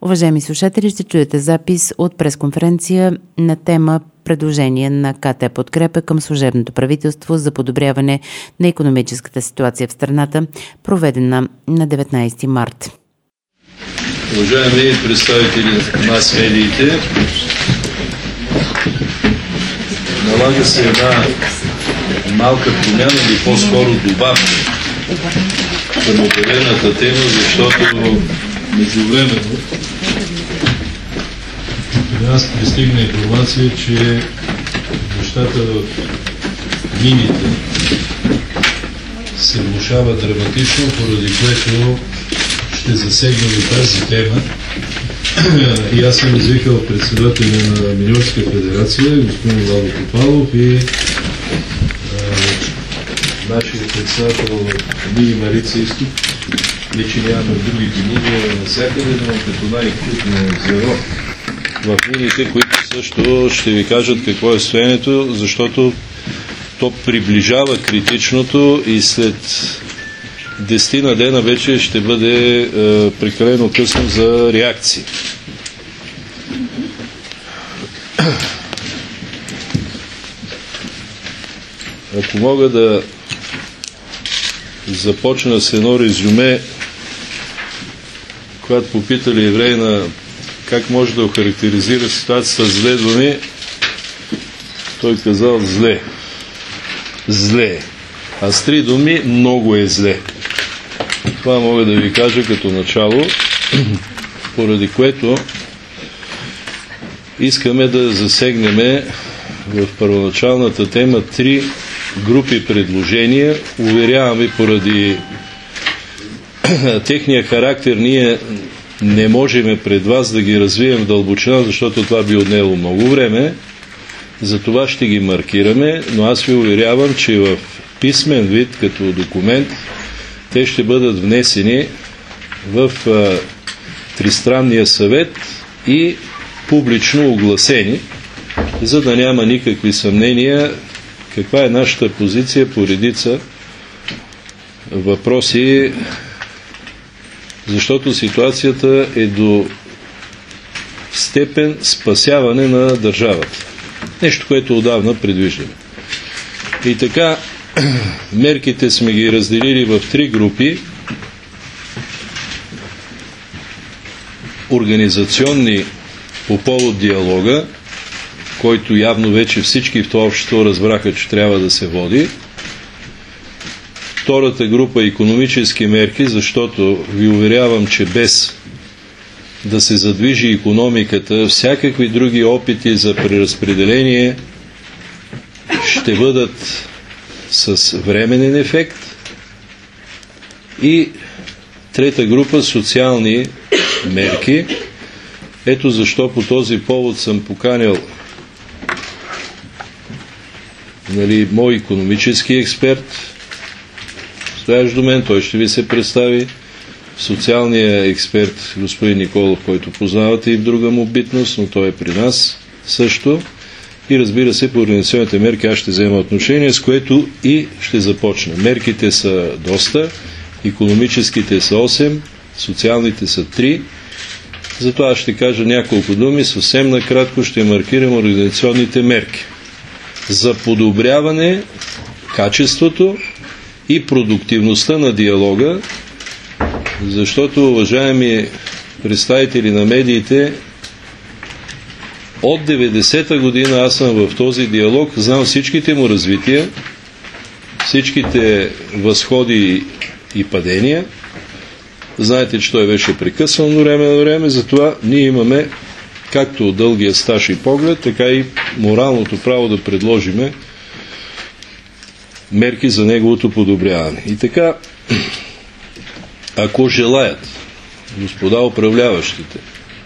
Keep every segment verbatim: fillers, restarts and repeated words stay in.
Уважаеми слушатели, ще чуете запис от пресконференция на тема предложение на КТ Подкрепа към служебното правителство за подобряване на икономическата ситуация в страната, проведена на деветнайсети март. Уважаеми представители на мас-медиите, налага се една малка промяна или по-скоро добавка към обявената тема, защото междувременно при нас пристигна информация, че нещата в мините се влошават драматично, поради което ще засегнем тази тема. И аз съм извикал председателя на Миньорска федерация, господин Владо Попалов, и нашия председател Мини Марица Изток. Не, че нямаме други мини навсякъде, но като най-крупно звено в мините, които също ще ви кажат какво е състоянието, защото то приближава критичното и след десетина дена вече ще бъде е, прекалено късно за реакции. Ако мога да започна с едно резюме, когато попитали евреина как може да охарактеризира ситуацията с две думи, той казал зле. Зле. А с три думи много е зле. Това мога да ви кажа като начало, поради което искаме да засегнем в първоначалната тема три групи предложения. Уверявам ви, поради техния характер ние не можем пред вас да ги развием в дълбочина, защото това би отнело много време. Затова ще ги маркираме, но аз ви уверявам, че в писмен вид, като документ, те ще бъдат внесени в а, Тристранния съвет и публично огласени, за да няма никакви съмнения каква е нашата позиция по редица въпроси, защото ситуацията е до степен спасяване на държавата. Нещо, което отдавна предвиждаме. И така, мерките сме ги разделили в три групи. Организационни по повод диалога, който явно вече всички в това общество разбраха, че трябва да се води. Втората група – икономически мерки, защото ви уверявам, че без да се задвижи икономиката, всякакви други опити за преразпределение ще бъдат с временен ефект. И трета група – социални мерки. Ето защо по този повод съм поканил нали, мой икономически експерт, стоящ до мен, той ще ви се представи, социалния експерт господин Николов, който познавате и в друга му битност, но той е при нас също. И разбира се, по организационните мерки аз ще взема отношение, с което и ще започна. Мерките са доста, икономическите са осем, социалните са три. Затова аз ще кажа няколко думи, съвсем накратко ще маркирам организационните мерки за подобряване качеството и продуктивността на диалога, защото, уважаеми представители на медиите, от деветдесета година аз съм в този диалог, знам всичките му развития, всичките възходи и падения. Знаете, че той беше прекъсван до време на време, затова ние имаме както дългия стаж и поглед, така и моралното право да предложиме мерки за неговото подобряване. И така, ако желаят господа управляващите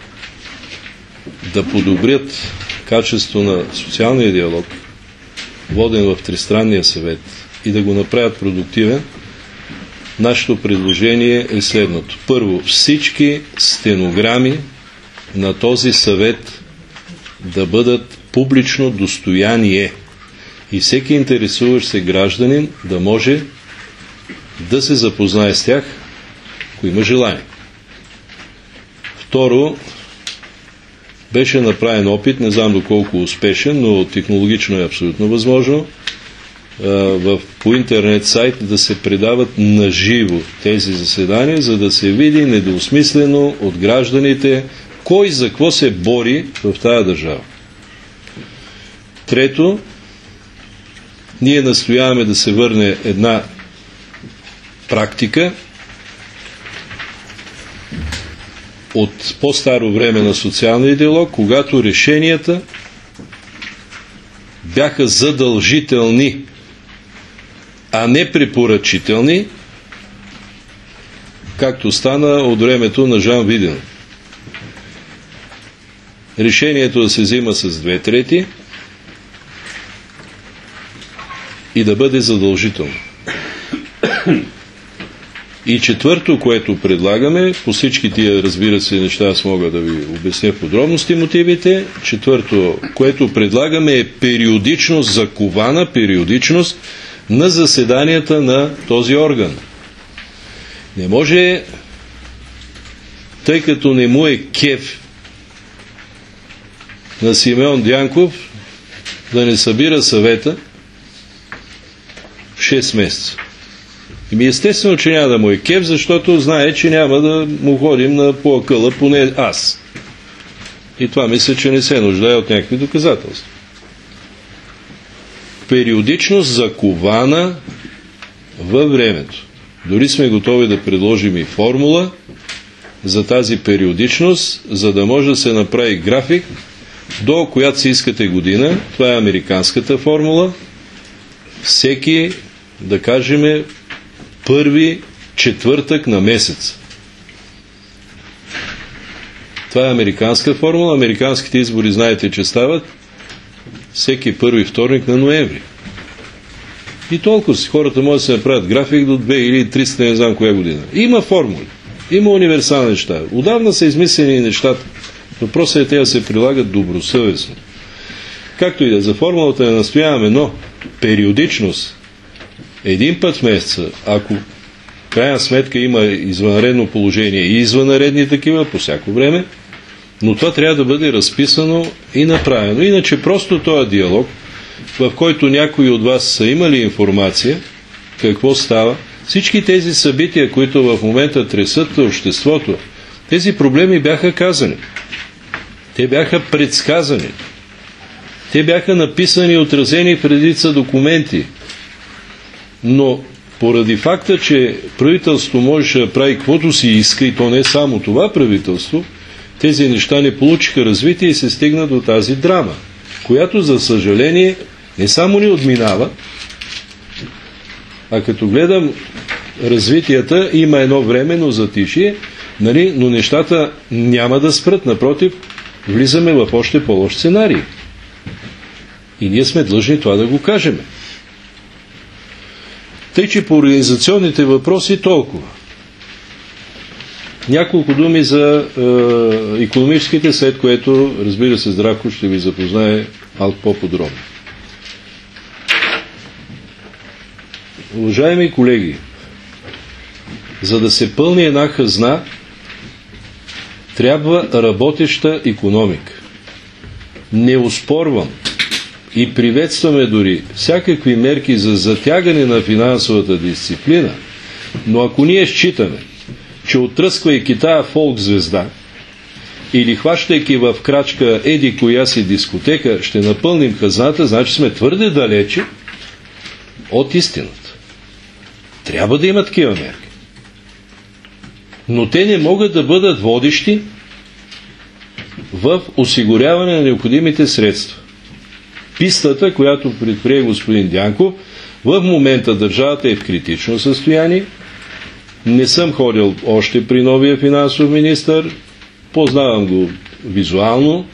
да подобрят качество на социалния диалог, воден в Тристранния съвет, и да го направят продуктивен, нашето предложение е следното. Първо, всички стенограми на този съвет да бъдат публично достояние и всеки интересуващ се гражданин да може да се запознае с тях, ако има желание. Второ, беше направен опит, не знам доколко успешен, но технологично е абсолютно възможно, в, по интернет сайт да се предават наживо тези заседания, за да се види недоосмислено от гражданите кой за какво се бори в тази държава. Трето, ние настояваме да се върне една практика от по-старо време на социалния диалог, когато решенията бяха задължителни, а не препоръчителни, както стана от времето на Жан Виден. Решението да се взима с две трети и да бъде задължително. И четвърто, което предлагаме, по всички тия, разбира се, неща аз мога да ви обясня в подробности мотивите, четвърто, което предлагаме е периодичност, закована периодичност на заседанията на този орган. Не може, тъй като не му е кеф на Симеон Дянков, да не събира съвета в шест месеца. И естествено, че няма да му е кеф, защото знае, че няма да му ходим на по-акъла, поне аз. И това мисля, че не се нуждае от някакви доказателства. Периодичност закована във времето. Дори сме готови да предложим и формула за тази периодичност, за да може да се направи график до която си искате година. Това е американската формула. Всеки, да кажем, първи четвъртък на месец. Това е американска формула. Американските избори, знаете, че стават всеки първи вторник на ноември. И толкова си хората могат да се направят график до две хиляди и триста, не знам коя година. Има формули, има универсални неща. Отдавна са измислени нещата. Въпросът е те да се прилагат добросъвестно. Както и да, за формулата не настояваме, но периодичност един път в месеца, ако в крайна сметка има извънредно положение и извънредни такива по всяко време, но това трябва да бъде разписано и направено. Иначе просто този диалог, в който някои от вас са имали информация какво става, всички тези събития, които в момента тресат обществото, тези проблеми бяха казани. Те бяха предсказани. Те бяха написани и отразени в редица документи. Но поради факта, че правителството можеше да прави каквото си иска, и то не само това правителство, тези неща не получиха развитие и се стигна до тази драма, която, за съжаление, не само ни отминава, а като гледам развитията, има едно временно затишие, нали, но нещата няма да спрат, напротив, влизаме в още по-лош сценарий. И ние сме длъжни това да го кажем. Тъй, че по организационните въпроси толкова. Няколко думи за е, икономическите, след което, разбира се, Здравко ще ви запознае малко по-подробно. Уважаеми колеги, за да се пълни една хазна, трябва работеща икономика. Не оспорвам и приветстваме дори всякакви мерки за затягане на финансовата дисциплина, но ако ние считаме, че оттръсквайки тая фолк звезда или хващайки в крачка еди коя си дискотека ще напълним хазната, значи сме твърде далече от истината. Трябва да има такива мерки. Но те не могат да бъдат водещи в осигуряване на необходимите средства. Пистата, която предприе господин Дянков, в момента държавата е в критично състояние. Не съм ходил още при новия финансов министър, познавам го визуално.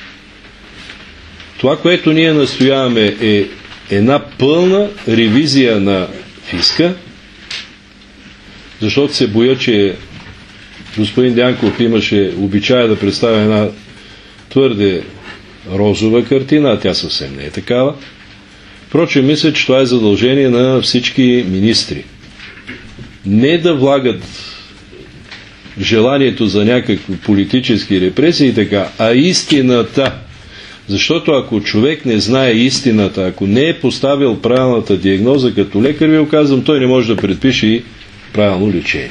Това, което ние настояваме, е една пълна ревизия на фиска, защото се боя, че господин Дянков имаше обичая да представя една твърде розова картина, а тя съвсем не е такава. Впрочем, мисля, че това е задължение на всички министри. Не да влагат желанието за някакви политически репресии и така, а истината. Защото ако човек не знае истината, ако не е поставил правилната диагноза като лекар, ви казвам, той не може да предпише и правилно лечение.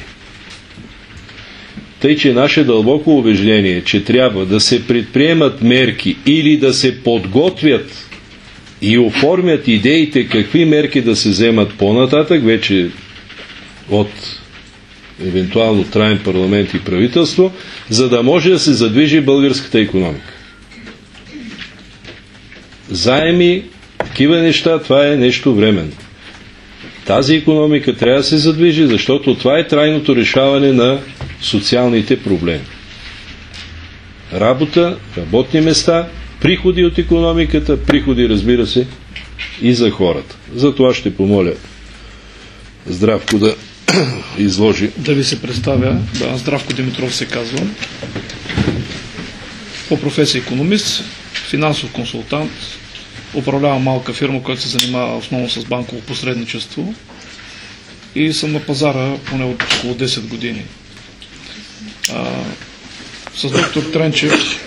Тъй, че наше дълбоко убеждение, че трябва да се предприемат мерки или да се подготвят и оформят идеите какви мерки да се вземат по-нататък, вече от евентуално траен парламент и правителство, за да може да се задвижи българската икономика. Заеми, такива неща, това е нещо временно. Тази икономика трябва да се задвижи, защото това е трайното решаване на социалните проблеми. Работа, работни места, приходи от икономиката, приходи, разбира се, и за хората. За това ще помоля Здравко да изложи. Да ви се представя. Да, Здравко Димитров се казва. По професия икономист, финансов консултант, управлявам малка фирма, която се занимава основно с банково посредничество и съм на пазара поне от около десет години. А, с доктор Тренчев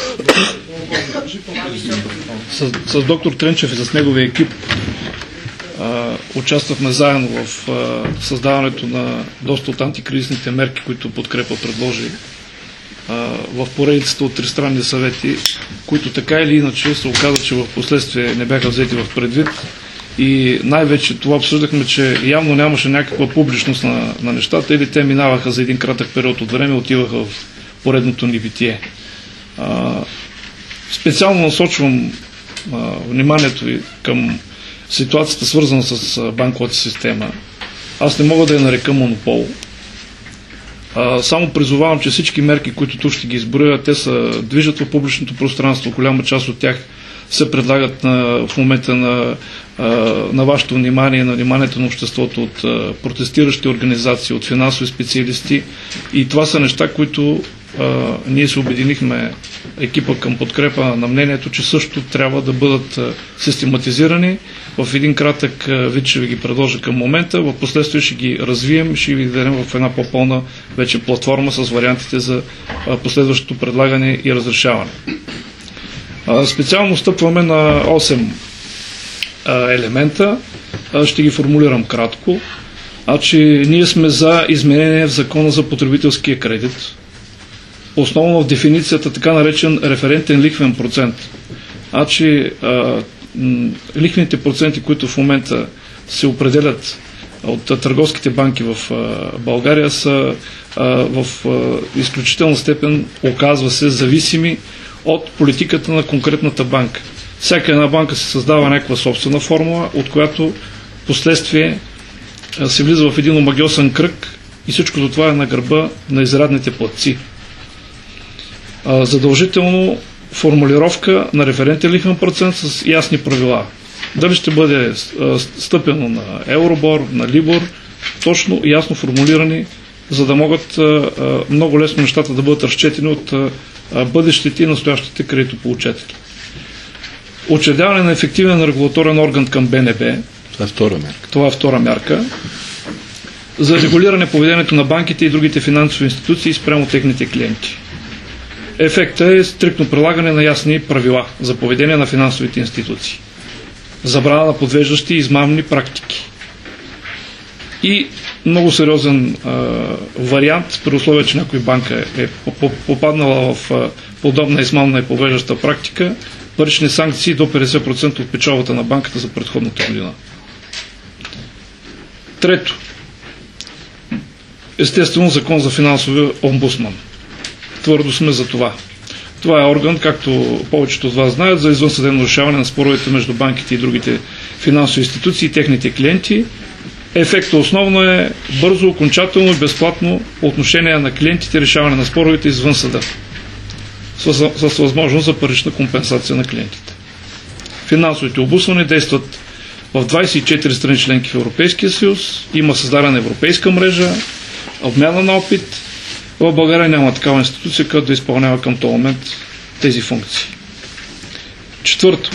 с, с доктор Тренчев и с неговия екип а, участвахме заедно в а, създаването на доста от антикризисните мерки, които подкрепа предложи а, в поредицата от тристранни съвети, които така или иначе се оказа, че в последствие не бяха взети в предвид. И най-вече това обсъждахме, че явно нямаше някаква публичност на, на нещата, или те минаваха за един кратък период от време, отиваха в поредното ни битие. А, специално насочвам а, вниманието ви към ситуацията, свързана с банковата система. Аз не мога да я нарека монопол. А, само призовавам, че всички мерки, които тук ще ги изброя, те се движат в публичното пространство. Голяма част от тях се предлагат на, в момента на, на вашето внимание, на вниманието на обществото от протестиращи организации, от финансови специалисти. И това са неща, които а, ние се обединихме, екипа към подкрепа на мнението, че също трябва да бъдат систематизирани. В един кратък вид ще ви ги предложа към момента, в последствие ще ги развием, ще ви дадем в една по-пълна вече платформа с вариантите за последващото предлагане и разрешаване. Специално стъпваме на осем елемента. Ще ги формулирам кратко. А че ние сме за изменение в закона за потребителския кредит. Основно в дефиницията така наречен референтен лихвен процент. А че а, лихвените проценти, които в момента се определят от търговските банки в а, България, са а, в а, изключителна степен, оказва се, зависими от политиката на конкретната банка. Всяка една банка се създава някаква собствена формула, от която последствие се влиза в един омагьосан кръг и всичкото това е на гърба на изрядните платци. Задължително формулировка на референтен лихвен процент с ясни правила. Дали ще бъде стъпено на Евробор, на Либор, точно и ясно формулирани, за да могат много лесно нещата да бъдат разчетени от бъдещите и настоящите кредитополучатели. Учредяване на ефективен регулаторен орган към Б Н Б. Това е втора мярка. Това е втора мярка. За регулиране поведението на банките и другите финансови институции спрямо техните клиенти. Ефектът е стриктно прилагане на ясни правила за поведение на финансовите институции. Забрана на подвеждащи и измамни практики. И много сериозен а, вариант, при условие, че някой банка е попаднала в а, подобна измамна и повеждаща практика, парични санкции до петдесет процента от печалбата на банката за предходната година. Трето. Естествено, закон за финансовия омбудсман. Твърдо сме за това. Това е орган, както повечето от вас знаят, за извънсъдебно решаване на споровете между банките и другите финансови институции и техните клиенти. Ефектът основно е бързо, окончателно и безплатно по отношение на клиентите решаване на споровете извън съда, с, с, с възможност за парична компенсация на клиентите. Финансовите омбудсмани действат в двадесет и четири страни членки в Европейския съюз, има създадена европейска мрежа, обмяна на опит. В България няма такава институция, която да изпълнява към този момент тези функции. Четвърто.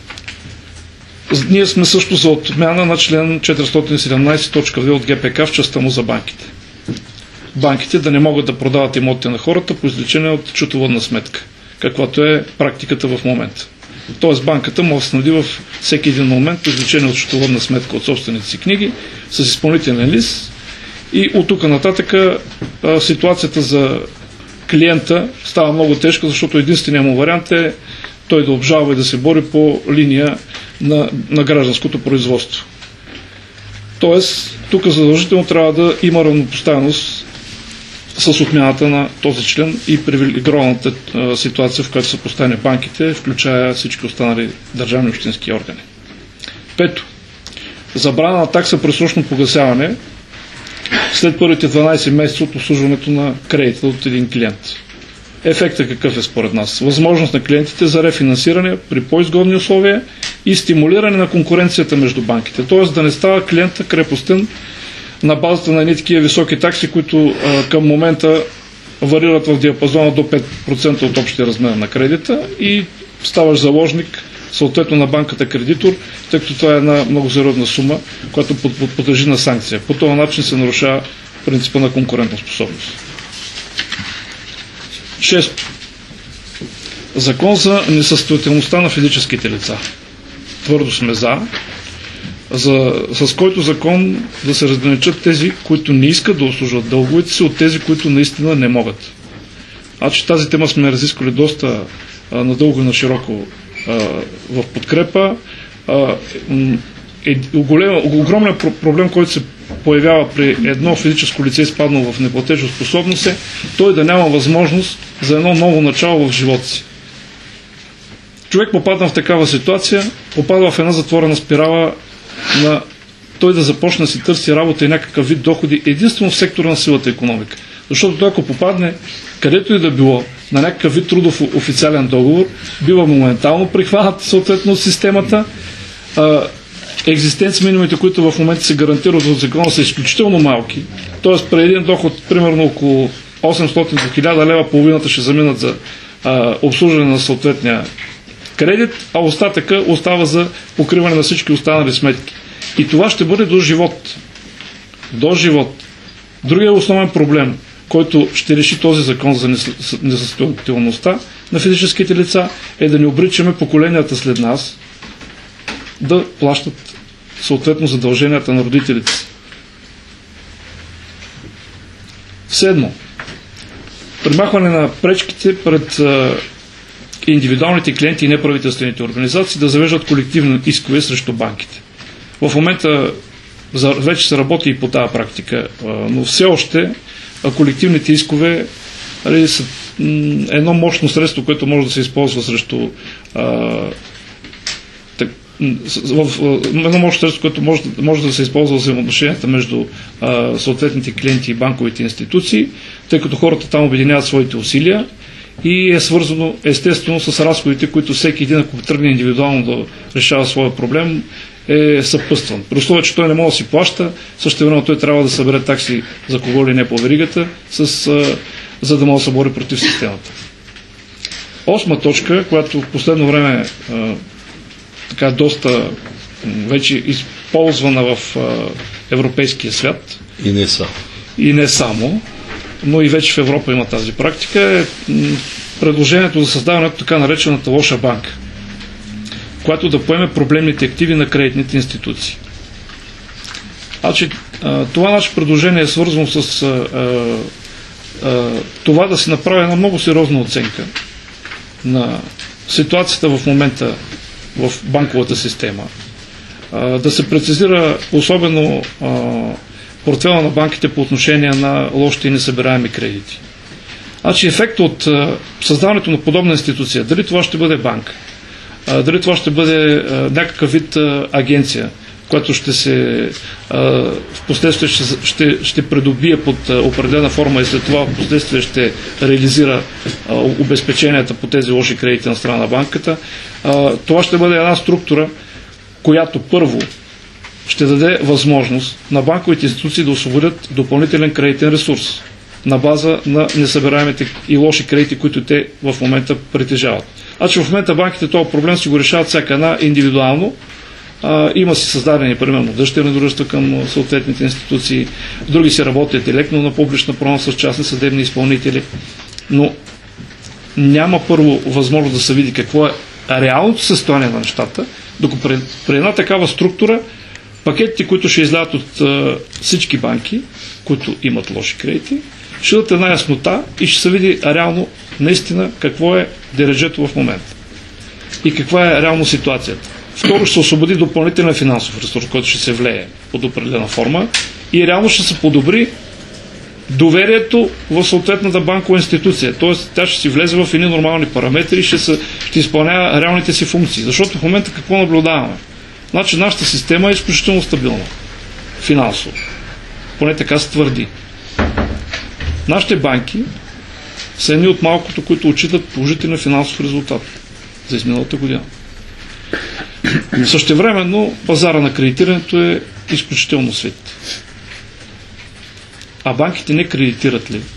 Ние сме също за отмяна на член четиристотин и седемнадесет точка две от Г П К в частта му за банките. банките да не могат да продават имотите на хората по извлечение от счетоводна сметка, каквато е практиката в момента. Тоест банката може да снабди в всеки един момент извлечение от счетоводна сметка от собствените си книги с изпълнителен лист и от тук нататък а, ситуацията за клиента става много тежка, защото единственият му вариант е той да обжалва и да се бори по линия на, на гражданското производство. Тоест, тук задължително трябва да има равнопоставеност с отмяната на този член и привилегированата ситуация, в която са поставени банките, включая всички останали държавни и общински органи. Пето. Забрана на такса пресрочно погасяване след първите дванадесет месеца от обслужването на кредита от един клиент. Ефектът какъв е според нас? Възможност на клиентите за рефинансиране при по-изгодни условия и стимулиране на конкуренцията между банките. Т.е. да не става клиента крепостен на базата на едни такива високи такси, които а, към момента варират в диапазона до пет процента от общия размер на кредита и ставаш заложник съответно на банката кредитор, тъй като това е една много сериозна сума, която подлежи на санкция. По този начин се нарушава принципа на конкурентоспособност. Шесто. Закон за несъстоятелността на физическите лица. Твърдо сме за, за, с който закон да се разграничат тези, които не искат да обслужват дълговете си, от тези, които наистина не могат. А че тази тема сме разисквали доста а, надълго и на широко а, в подкрепа. А, е, голем, огромен проблем, който се появява при едно физическо лице, изпаднало в неплатежоспособност, е той да няма възможност за едно ново начало в живота си. Човек попадна в такава ситуация, попада в една затворена спирала на той да започне да си търси работа и някакъв вид доходи единствено в сектора на силата икономика. Защото той, ако попадне където и да било на някакъв вид трудов официален договор, бива моментално прихванат съответно от системата. Екзистенц минимумите, които в момента се гарантират от закона, са изключително малки. Тоест при един доход примерно около осемстотин до хиляда лева, половината ще заминат за а, обслужване на съответния кредит, а остатъка остава за покриване на всички останали сметки. И това ще бъде до живот. До живот. Другия основен проблем, който ще реши този закон за несъстоятелността на физическите лица, е да не обричаме поколенията след нас да плащат съответно задълженията на родителите си. Седмо. Примахване на пречките пред а, индивидуалните клиенти и неправителствените организации да завеждат колективни искове срещу банките. В момента за, вече се работи и по тази практика, а, но все още а, колективните искове али, са м, едно мощно средство, което може да се използва срещу а, в едно мощно средство, което може, може да се използва за взаимоотношенията между а, съответните клиенти и банковите институции, тъй като хората там обединяват своите усилия и е свързано естествено с разходите, които всеки един, ако тръгне индивидуално да решава своя проблем, е съпъстван. При условие, че той не може да си плаща, същевременно той трябва да събере такси за кого ли не по веригата, с, а, за да може да се бори против системата. Осма точка, която в последно време а, така доста вече използвана в а, европейския свят. И не само. И не само, но и вече в Европа има тази практика, е м, предложението за създаването на така наречената лоша банка, която да поеме проблемните активи на кредитните институции. Значи, а, това наше предложение е свързано с а, а, това да се направи една много сериозна оценка на ситуацията в момента в банковата система. Да се прецизира особено портфела на банките по отношение на лошите и несъбираеми кредити. Значи ефект от създаването на подобна институция, дали това ще бъде банка, дали това ще бъде някакъв вид агенция, която ще се в последствие ще, ще, ще придобие под определена форма и след това в последствие ще реализира обезпеченията по тези лоши кредити на страна на банката. Това ще бъде една структура, която първо ще даде възможност на банковите институции да освободят допълнителен кредитен ресурс на база на несъбираемите и лоши кредити, които те в момента притежават. Значи в момента банките този проблем си го решават всяка една индивидуално, А, има си създадени, примерно, дъщерни дружества към съответните институции, други си работят директно на публична продан с частни съдебни изпълнители, но няма първо възможност да се види какво е реалното състояние на нещата, докато при, при една такава структура пакетите, които ще излязат от а, всички банки, които имат лоши кредити, ще дадат една яснота и ще се види реално наистина какво е дереджето в момента и каква е реално ситуацията. Второ, ще се освободи допълнителен финансов ресурс, който ще се влее под определена форма и реално ще се подобри доверието в съответната банкова институция. Тоест, тя ще си влезе в едни нормални параметри и ще, се, ще изпълнява реалните си функции. Защото в момента какво наблюдаваме? Значи нашата система е изключително стабилна. Финансово. Поне така се твърди. Нашите банки са едни от малкото, които отчитат положителен финансов резултат за изминалата година. Същевременно пазара на кредитирането е изключително свит. А банките не кредитират ли?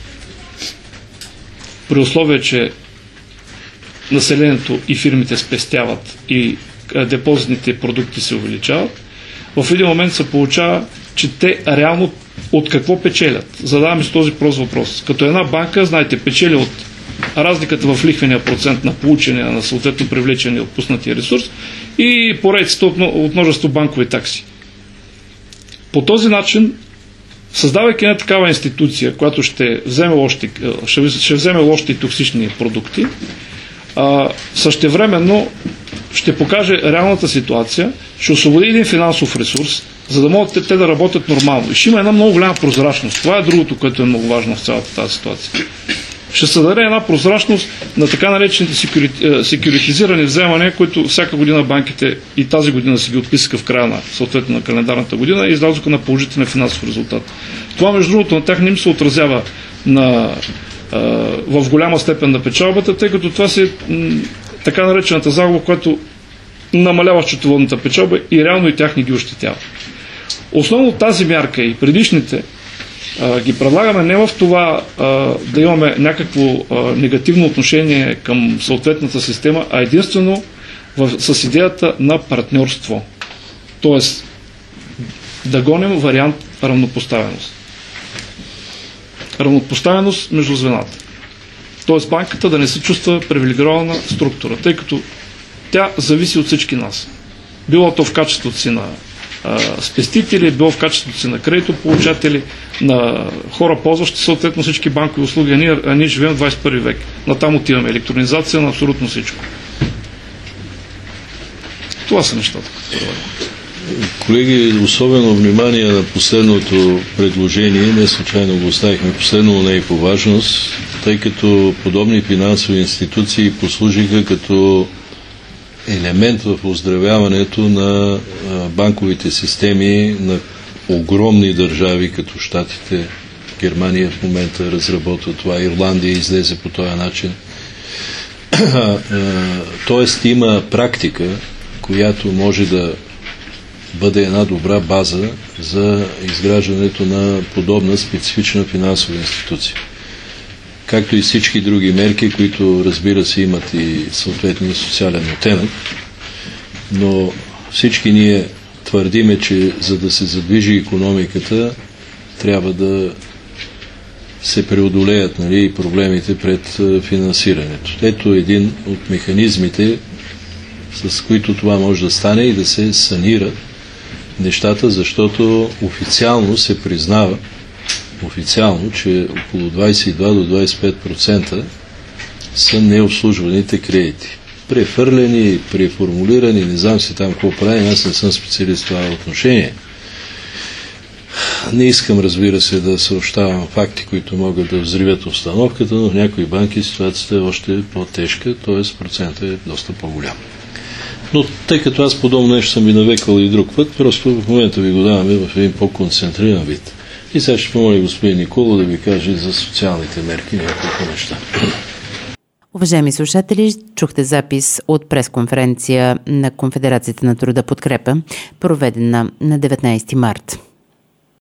При условие, че населението и фирмите спестяват и депозитните продукти се увеличават, в един момент се получава, че те реално от какво печелят? Задаваме с този прост въпрос. Като една банка, знаете, печели от разликата в лихвения процент на получение на съответно привлечения отпуснатия ресурс и поредицата от, от множество банкови такси. По този начин, създавайки една такава институция, която ще вземе лоши, ще, ще вземе лоши и токсични продукти, а, същевременно ще покаже реалната ситуация, ще освободи един финансов ресурс, за да могат те да работят нормално. И ще има една много голяма прозрачност. Това е другото, което е много важно в цялата тази ситуация. Ще се даде една прозрачност на така наречените секюритизирани вземания, които всяка година банките и тази година си ги отписаха в края на съответно на календарната година и излязоха на положителен финансов резултат. Това, между другото, на тях не им се отразява на, а, в голяма степен на печалбата, тъй като това си м, така наречената загуба, която намалява счетоводната печалба и реално и тях не ги ощетява. Основно тази мярка и предишните а, ги предлагаме не в това а, да имаме някакво а, негативно отношение към съответната система, а единствено в, с идеята на партньорство. Тоест да гоним вариант равнопоставеност. Равнопоставеност между звената. Тоест банката да не се чувства привилегирована структура, тъй като тя зависи от всички нас. Било то в качеството си на а, спестители, било в качеството си на кредитополучатели, на хора, ползващи съответно всички банкови услуги, а ние, а ние живеем в двадесет и първи век. Натам отиваме. Електронизация на абсолютно всичко. Това са нещата. Колеги, особено внимание на последното предложение, не случайно го оставихме последно, но не и по важност, тъй като подобни финансови институции послужиха като елемент в оздравяването на банковите системи на огромни държави, като Щатите, Германия в момента разработва това, Ирландия излезе по този начин. Тоест има практика, която може да бъде една добра база за изграждането на подобна специфична финансова институция. Както и всички други мерки, които, разбира се, имат и съответния социален оттенък, но всички ние твърдиме, че за да се задвижи икономиката, трябва да се преодолеят, нали, проблемите пред финансирането. Ето един от механизмите, с които това може да стане и да се санират нещата, защото официално се признава, официално, че около двадесет и два до двадесет и пет процента са необслужваните кредити. Префърлени, преформулирани, не знам си там какво правим, аз не съм специалист в това отношение. Не искам, разбира се, да съобщавам факти, които могат да взривят обстановката, но в някои банки ситуацията е още по-тежка, т.е. процентът е доста по-голям. Но тъй като аз подобно нещо съм ви навекал и друг път, просто в момента ви го даваме в един по-концентриран вид. И сега ще помоля господин Никола да ви каже за социалните мерки няколко неща. Уважаеми слушатели, чухте запис от пресконференция на Конфедерацията на труда Подкрепа, проведена на деветнадесети март.